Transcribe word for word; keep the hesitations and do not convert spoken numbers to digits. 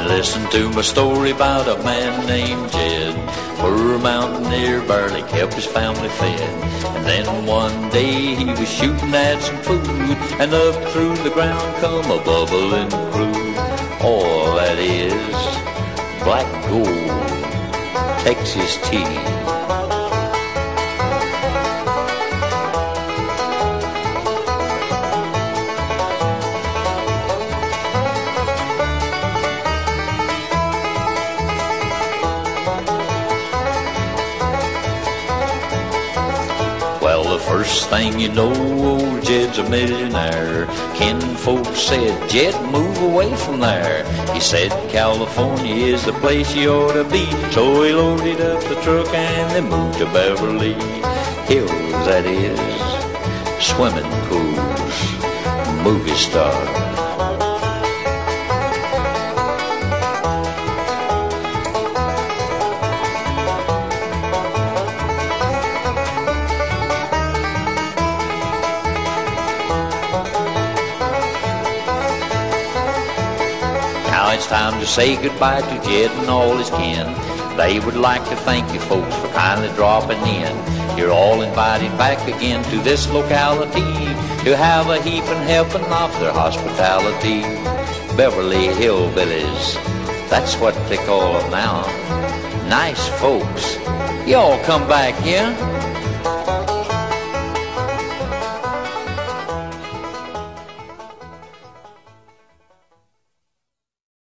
Listen to my story about a man named Jed. Poor mountaineer barely kept his family fed. And then one day he was shooting at some food, and up through the ground come a bubbling crude. All that is black gold, Texas tea. First thing you know, old Jed's a millionaire. Kinfolk said, Jed, move away from there. He said, California is the place you ought to be. So he loaded up the truck and they moved to Beverly Hills, that is, swimming pools, movie stars. It's time to say goodbye to Jed and all his kin. They would like to thank you folks for kindly dropping in. You're all invited back again to this locality to have a heaping helping of their hospitality. Beverly Hillbillies, that's what they call them now. Nice folks. Y'all come back, yeah?